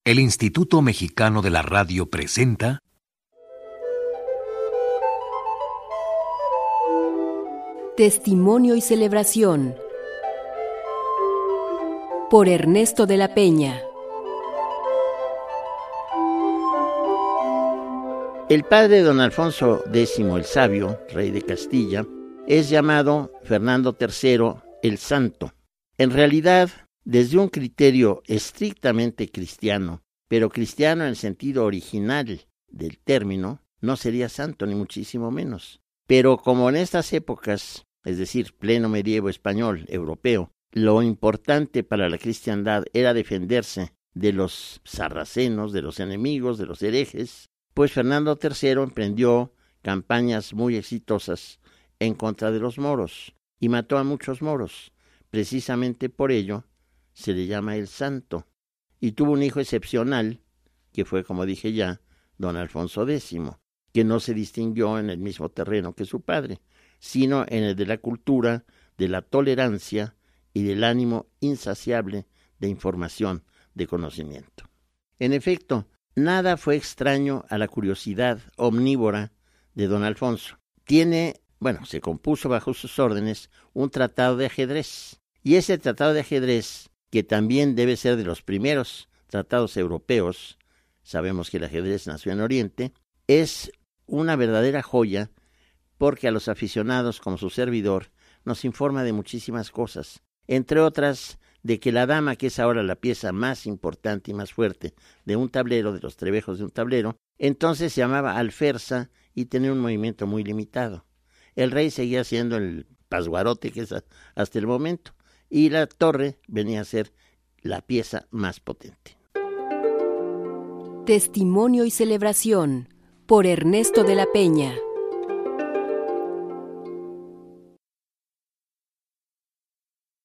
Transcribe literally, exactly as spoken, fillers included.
El Instituto Mexicano de la Radio presenta Testimonio y Celebración por Ernesto de la Peña. El padre don Alfonso décimo el Sabio, rey de Castilla, es llamado Fernando tercero el Santo. En realidad, desde un criterio estrictamente cristiano, pero cristiano en el sentido original del término, no sería santo ni muchísimo menos. Pero como en estas épocas, es decir, pleno medievo español, europeo, lo importante para la cristiandad era defenderse de los sarracenos, de los enemigos, de los herejes, pues Fernando tercero emprendió campañas muy exitosas en contra de los moros y mató a muchos moros. Precisamente por ello se le llama el Santo, y tuvo un hijo excepcional, que fue, como dije ya, don Alfonso décimo, que no se distinguió en el mismo terreno que su padre, sino en el de la cultura, de la tolerancia y del ánimo insaciable de información, de conocimiento. En efecto, nada fue extraño a la curiosidad omnívora de don Alfonso. Tiene, bueno, se compuso bajo sus órdenes un tratado de ajedrez, y ese tratado de ajedrez, que también debe ser de los primeros tratados europeos, sabemos que el ajedrez nació en Oriente, es una verdadera joya porque a los aficionados como su servidor nos informa de muchísimas cosas, entre otras de que la dama, que es ahora la pieza más importante y más fuerte de un tablero, de los trebejos de un tablero, entonces se llamaba alferza y tenía un movimiento muy limitado. El rey seguía siendo el pasguarote que es hasta el momento, y la torre venía a ser la pieza más potente. Testimonio y Celebración por Ernesto de la Peña.